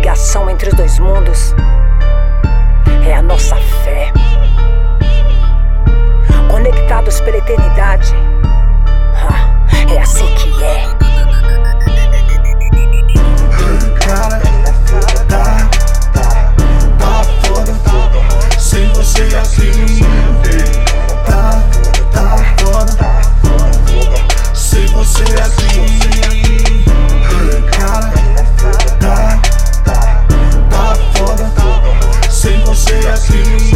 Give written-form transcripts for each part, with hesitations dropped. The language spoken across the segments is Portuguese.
ligação entre os dois mundos é a nossa fé. Conectados pela eternidade, é assim que é. Cara, tá foda, sem você aqui. Tá foda, sem você aqui. Cara, tá foda, sem você aqui.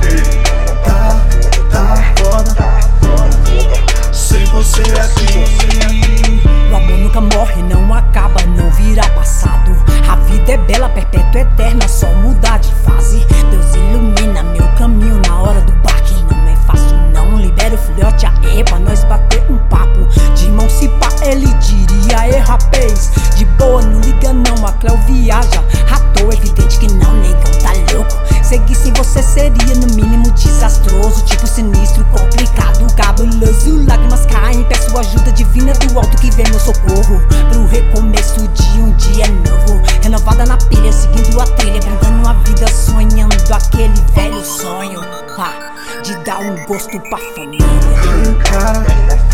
Tá foda, sem você aqui. O amor nunca morre, não acaba, não vira passado. A vida é bela, perpétua, eterna, só mudar de fase. Deus ilumina meu caminho na hora do baque. Não é fácil não, libera o filhote aê, pra nós bater um papo. De mão se pá, ele diria, rapaz, de boa, não liga não, a Cleo viaja. Ratou, evidente que não, negão, tá louco. Seguir sem você seria no mínimo desastroso, tipo sinistro, complicado, cabuloso. Lágrimas caem, peço ajuda divina do alto que vem meu socorro, pro recomeço de um dia novo. Renovada na pilha, seguindo a trilha, brindando a vida, sonhando aquele velho sonho de dar um gosto pra família. Cara,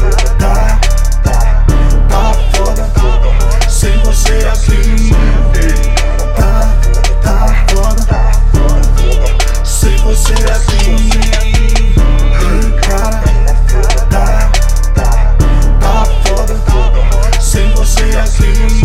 tá foda, sem você aqui. Tá foda, sem você aqui. Cara, tá foda, sem você aqui.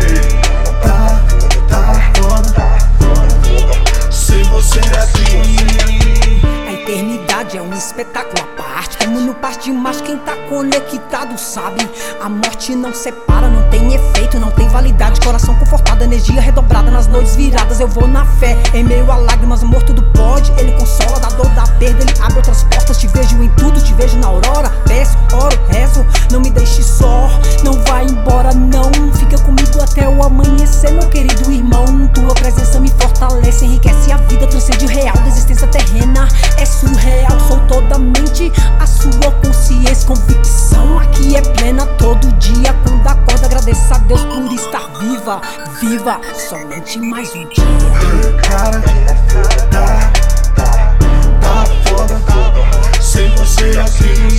Tá foda, sem você aqui. A eternidade é um espetáculo à parte. Como no par de mais, quem tá conectado sabe. A morte não separa, não tem efeito, não tem validade. Coração confortado, energia redobrada nas noites viradas. Eu vou na fé, em meio a lágrimas, amor tudo pode. Ele consola da dor da perda, ele abre outras portas. Te vejo em tudo, te vejo na aurora. Peço, oro, rezo, não me deixe só. Não vai embora não, fica comigo até o amanhecer, meu querido irmão. Tua presença me fortalece, enriquece a vida, transcende o real da existência terrena. É surreal, sou toda mente, a sua consciência, convicção aqui é plena todo dia. Quando acordo agradeço a Deus por estar viva, viva somente mais um dia. Cara, tá foda, sem você aqui.